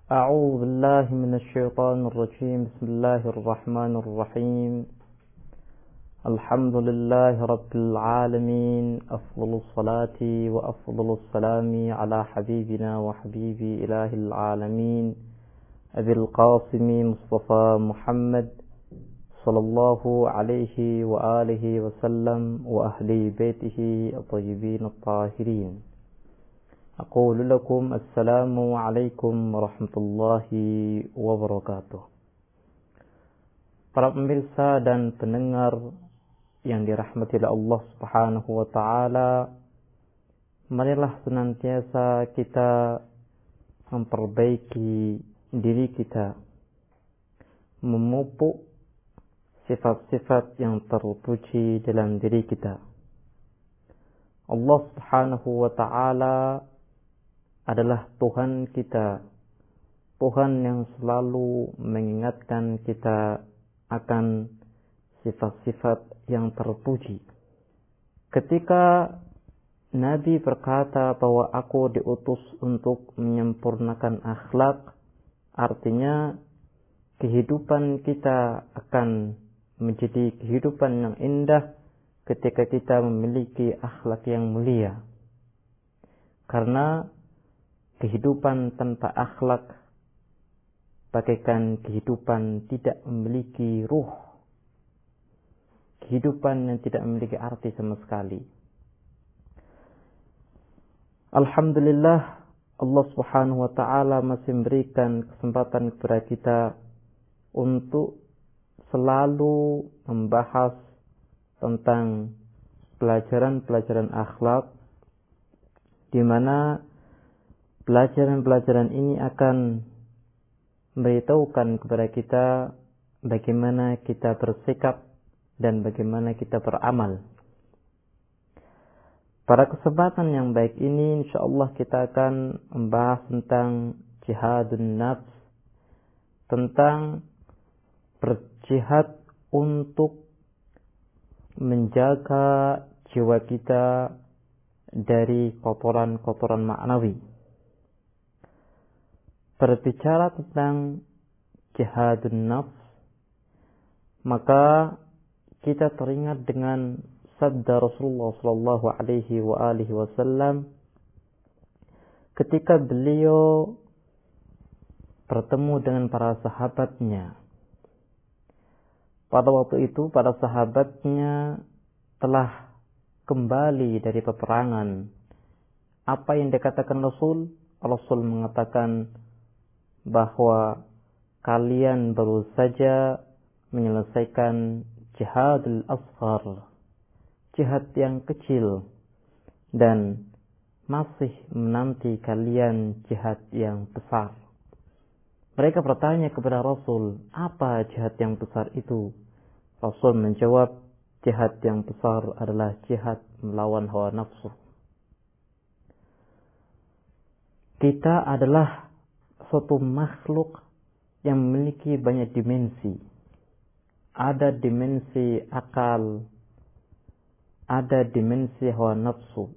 أعوذ بالله من الشيطان الرجيم. بسم الله الرحمن الرحيم. الحمد لله رب العالمين. أفضل الصلاة وأفضل السلام على حبيبنا وحبيب إله العالمين أبي القاسم مصطفى محمد صلى الله عليه وآله وسلم وأهل بيته الطيبين الطاهرين. أقول لكم السلام عليكم ورحمة الله وبركاته. Para pemirsa dan pendengar yang dirahmati oleh Allah Subhanahu wa taala, marilah senantiasa kita memperbaiki diri kita, memupuk sifat-sifat yang terpuji dalam diri kita. Allah Subhanahu wa taala adalah Tuhan kita, Tuhan yang selalu mengingatkan kita akan sifat-sifat yang terpuji. Ketika Nabi berkata bahwa aku diutus untuk menyempurnakan akhlak, artinya kehidupan kita akan menjadi kehidupan yang indah ketika kita memiliki akhlak yang mulia. Karena kehidupan tanpa akhlak bagaikan kehidupan tidak memiliki ruh, kehidupan yang tidak memiliki arti sama sekali. Alhamdulillah, Allah Subhanahu wa taala masih memberikan kesempatan kepada kita untuk selalu membahas tentang pelajaran-pelajaran akhlak, di mana pelajaran-pelajaran ini akan memberitahukan kepada kita bagaimana kita bersikap dan bagaimana kita beramal. Pada kesempatan yang baik ini, insyaallah kita akan membahas tentang jihadun nafs, tentang berjihad untuk menjaga jiwa kita dari kotoran-kotoran maknawi. Berbicara tentang jihadun nafs, maka kita teringat dengan sabda Rasulullah sallallahu alaihi wa alihi wasallam ketika beliau bertemu dengan para sahabatnya. Pada waktu itu para sahabatnya telah kembali dari peperangan. Apa yang dikatakan Rasul? Rasul mengatakan bahwa kalian baru saja menyelesaikan jihadul asghar, jihad yang kecil, dan masih menanti kalian jihad yang besar. Mereka bertanya kepada Rasul, apa jihad yang besar itu? Rasul menjawab, jihad yang besar adalah jihad melawan hawa nafsu. Kita adalah suatu makhluk yang memiliki banyak dimensi. Ada dimensi akal, ada dimensi hawa nafsu.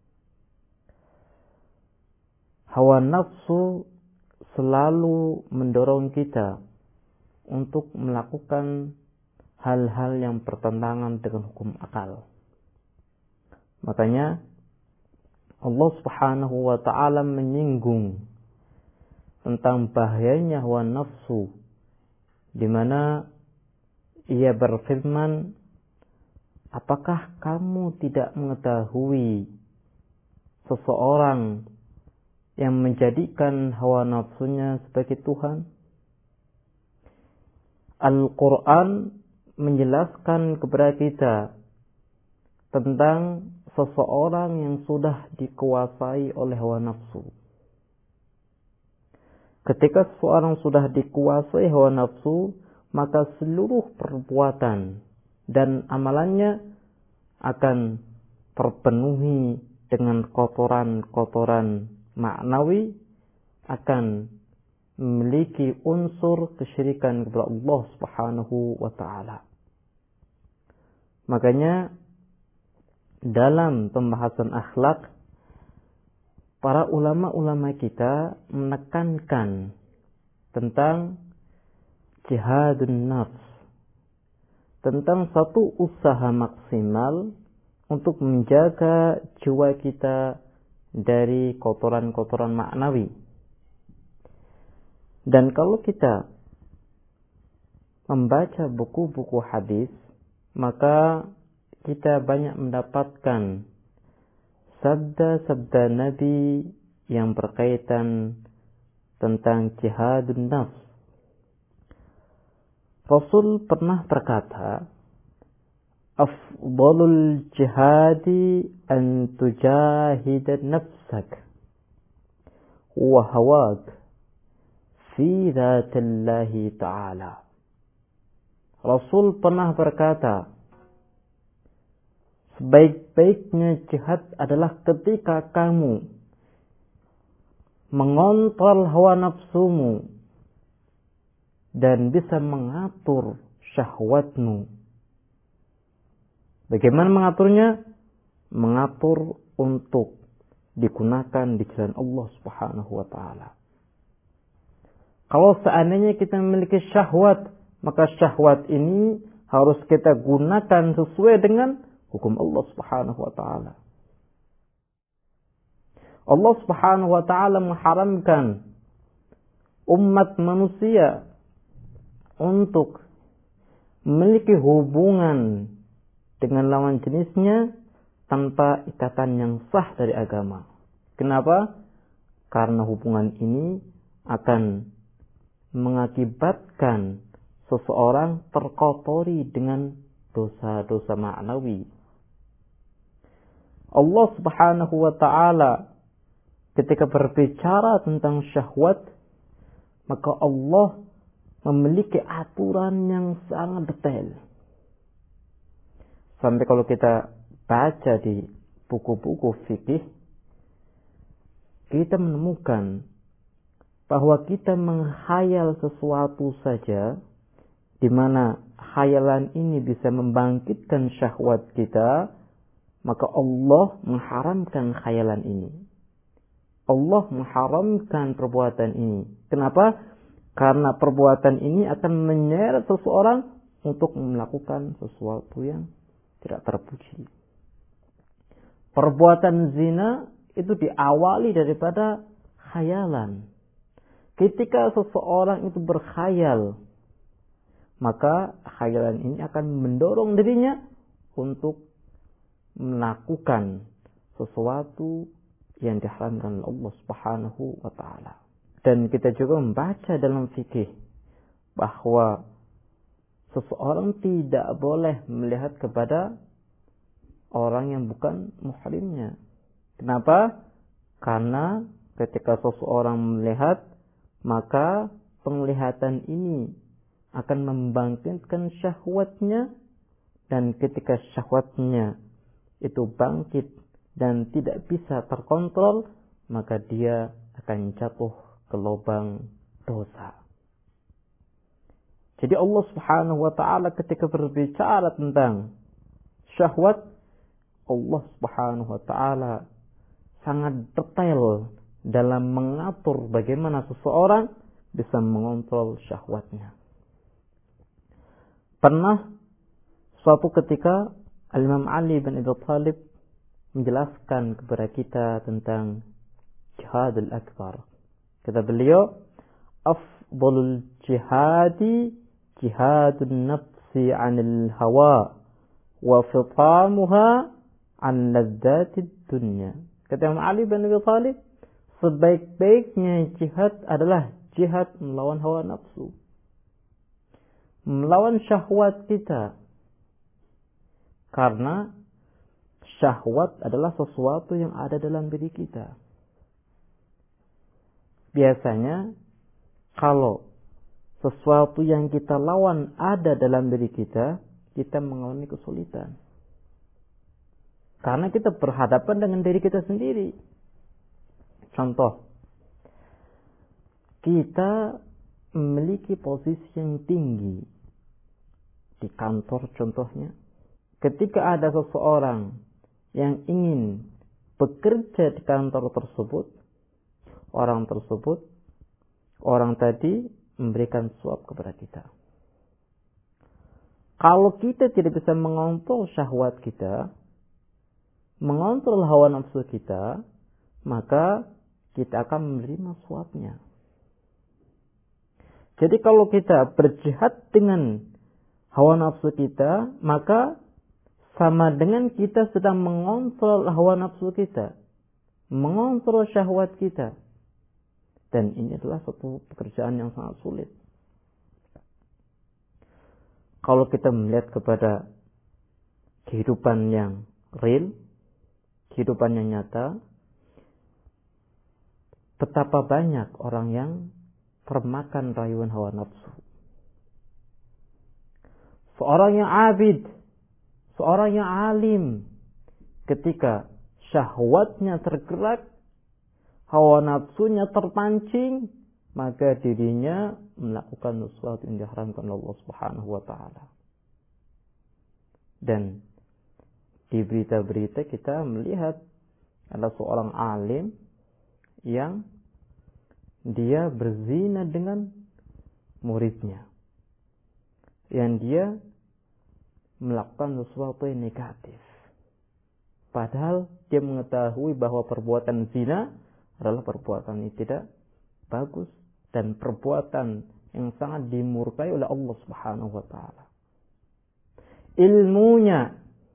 Hawa nafsu selalu mendorong kita untuk melakukan hal-hal yang bertentangan dengan hukum akal. Makanya Allah Subhanahu wa taala menyinggung tentang bahayanya hawa nafsu, di mana ia berfirman, apakah kamu tidak mengetahui seseorang yang menjadikan hawa nafsunya sebagai Tuhan? Al-Quran menjelaskan kepada kita tentang seseorang yang sudah dikuasai oleh hawa nafsu. Ketika seseorang sudah dikuasai hawa nafsu, maka seluruh perbuatan dan amalannya akan terpenuhi dengan kotoran-kotoran maknawi, akan memiliki unsur kesyirikan kepada Allah Subhanahu wa taala. Makanya dalam pembahasan akhlak, para ulama-ulama kita menekankan tentang jihadun nafs, tentang satu usaha maksimal untuk menjaga jiwa kita dari kotoran-kotoran maknawi. Dan kalau kita membaca buku-buku hadis, maka kita banyak mendapatkan sabda-sabda Nabi yang berkaitan tentang jihadun nafs. Rasul pernah berkata, afdalul jihadi an tujahida nafsak wa hawak fi dzatillahi ta'ala. Rasul pernah berkata, sebaik-baiknya jihad adalah ketika kamu mengontrol hawa nafsumu dan bisa mengatur syahwatmu. Bagaimana mengaturnya? Mengatur untuk digunakan di jalan Allah Subhanahu wa taala. Kalau seandainya kita memiliki syahwat, maka syahwat ini harus kita gunakan sesuai dengan hukum Allah Subhanahu wa taala. Allah Subhanahu wa taala mengharamkan umat manusia untuk memiliki hubungan dengan lawan jenisnya tanpa ikatan yang sah dari agama. Kenapa? Karena hubungan ini akan mengakibatkan seseorang terkotori dengan dosa-dosa ma'nawi. Allah Subhanahu wa taala ketika berbicara tentang syahwat, maka Allah memiliki aturan yang sangat detail. Sampai kalau kita baca di buku-buku fikih, kita menemukan bahwa kita menghayal sesuatu saja, di mana khayalan ini bisa membangkitkan syahwat kita, maka Allah mengharamkan khayalan ini. Allah mengharamkan perbuatan ini. Kenapa? Karena perbuatan ini akan menyeret seseorang untuk melakukan sesuatu yang tidak terpuji. Perbuatan zina itu diawali daripada khayalan. Ketika seseorang itu berkhayal, maka khayalan ini akan mendorong dirinya untuk melakukan sesuatu yang diharamkan oleh Allah Subhanahu wa taala. Dan kita juga membaca dalam fikih bahwa seseorang tidak boleh melihat kepada orang yang bukan muhrimnya. Kenapa? Karena ketika seseorang melihat, maka penglihatan ini akan membangkitkan syahwatnya, dan ketika syahwatnya itu bangkit dan tidak bisa terkontrol, maka dia akan jatuh ke lubang dosa. Jadi Allah Subhanahu wa taala ketika berbicara tentang syahwat, Allah Subhanahu wa taala sangat detail dalam mengatur bagaimana seseorang bisa mengontrol syahwatnya. Pernah suatu ketika Al-Imam Ali bin Abi Thalib menjelaskan kepada kita tentang jihadul akbar. Kata beliau, afdalul jihadi jihadun nafsi 'anil hawa wa fitamuha 'an ladzatid dunya. Kata Imam Ali bin Abi Thalib, sebaik-baiknya jihad adalah jihad melawan hawa nafsu, melawan syahwat kita. Karena syahwat adalah sesuatu yang ada dalam diri kita. Biasanya kalau sesuatu yang kita lawan ada dalam diri kita, kita mengalami kesulitan. Karena kita berhadapan dengan diri kita sendiri. Contoh, kita memiliki posisi yang tinggi di kantor contohnya. Ketika ada seseorang yang ingin bekerja di kantor tersebut, orang tadi memberikan suap kepada kita. Kalau kita tidak bisa mengontrol syahwat kita, mengontrol hawa nafsu kita, maka kita akan menerima suapnya. Jadi kalau kita berjihad dengan hawa nafsu kita, maka sama dengan kita sedang mengontrol hawa nafsu kita, mengontrol syahwat kita. Dan ini adalah suatu pekerjaan yang sangat sulit. Kalau kita melihat kepada kehidupan yang real, kehidupan yang nyata, betapa banyak orang yang termakan rayuan hawa nafsu. Seorang yang abid, seorang yang alim, ketika syahwatnya tergerak, hawa nafsunya terpancing, maka dirinya melakukan sesuatu yang diharamkan oleh Allah Subhanahu wa taala. Dan di berita-berita kita melihat ada seorang alim yang dia berzina dengan muridnya, yang dia melakukan sesuatu yang negatif, padahal dia mengetahui bahwa perbuatan zina adalah perbuatan yang tidak bagus dan perbuatan yang sangat dimurkai oleh Allah Subhanahu wa taala. Ilmunya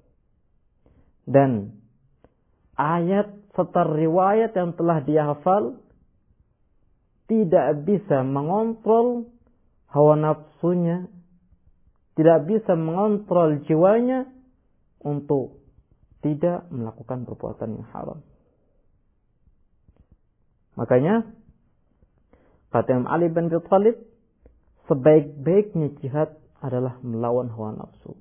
dan ayat serta riwayat yang telah dia hafal tidak bisa mengontrol hawa nafsunya, tidak bisa mengontrol jiwanya untuk tidak melakukan perbuatan yang haram. Makanya kata Imam Ali bin Abi Thalib, sebaik-baiknya jihad adalah melawan hawa nafsu.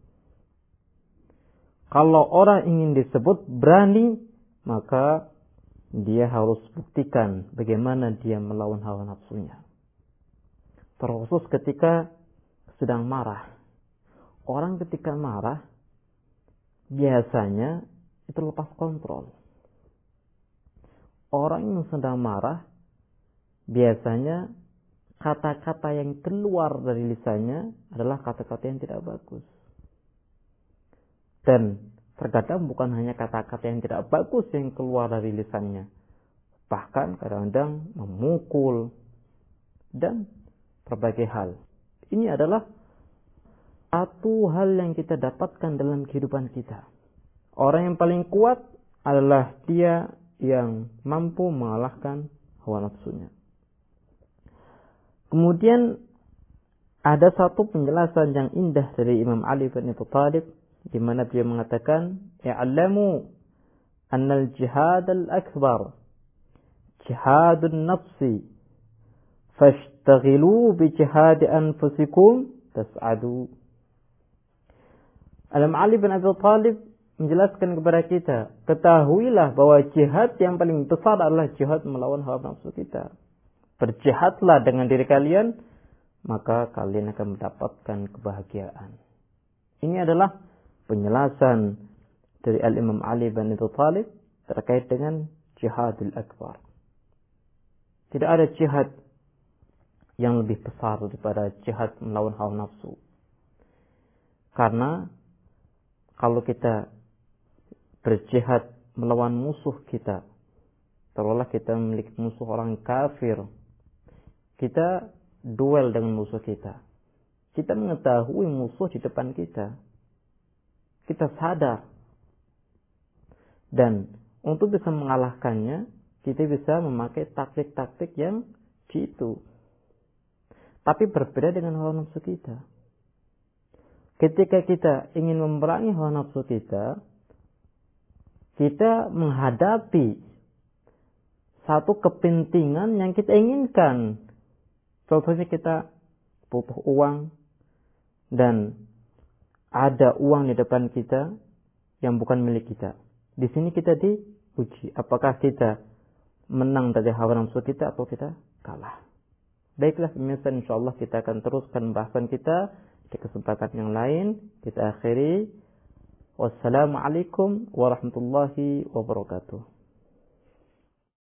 Kalau orang ingin disebut berani, maka dia harus buktikan bagaimana dia melawan hawa nafsunya. Terkhusus ketika sedang marah. Orang ketika marah biasanya itu lepas kontrol. Orang yang sedang marah biasanya kata-kata yang keluar dari lisannya adalah kata-kata yang tidak bagus. Dan terkadang bukan hanya kata-kata yang tidak bagus yang keluar dari lisannya, bahkan kadang-kadang memukul dan berbagai hal. Ini adalah satu hal yang kita dapatkan dalam kehidupan kita. Orang yang paling kuat adalah dia yang mampu mengalahkan hawa nafsunya. Kemudian ada satu penjelasan yang indah dari Imam Ali bin Abi Thalib, di mana beliau mengatakan, "Ya'lamu anna al-jihad al-akbar jihadun nafsi, fashtaghilu bi jihad anfusikum tas'adu." Imam Ali bin Abi Thalib menjelaskan kepada kita, ketahuilah bahwa jihad yang paling besar adalah jihad melawan hawa nafsu kita. Berjihadlah dengan diri kalian, maka kalian akan mendapatkan kebahagiaan. Ini adalah penjelasan dari Al-Imam Ali bin Abi Thalib terkait dengan jihadul akbar. Tidak ada jihad yang lebih besar daripada jihad melawan hawa nafsu. Karena kalau kita berjihad melawan musuh kita, taruhlah kita memiliki musuh orang kafir, kita duel dengan musuh kita. Kita mengetahui musuh di depan kita. Kita sadar. Dan untuk bisa mengalahkannya, kita bisa memakai taktik-taktik yang jitu. Tapi berbeda dengan hawa nafsu kita. Ketika kita ingin memerangi hawa nafsu kita, kita menghadapi satu kepentingan yang kita inginkan. Contohnya kita butuh uang dan ada uang di depan kita yang bukan milik kita. Di sini kita diuji. Apakah kita menang dari hawa nafsu kita atau kita kalah. Baiklah pemirsa, insyaallah kita akan teruskan bahasan kita di kesempatan yang lain. Kita akhiri. Wassalamualaikum warahmatullahi wabarakatuh.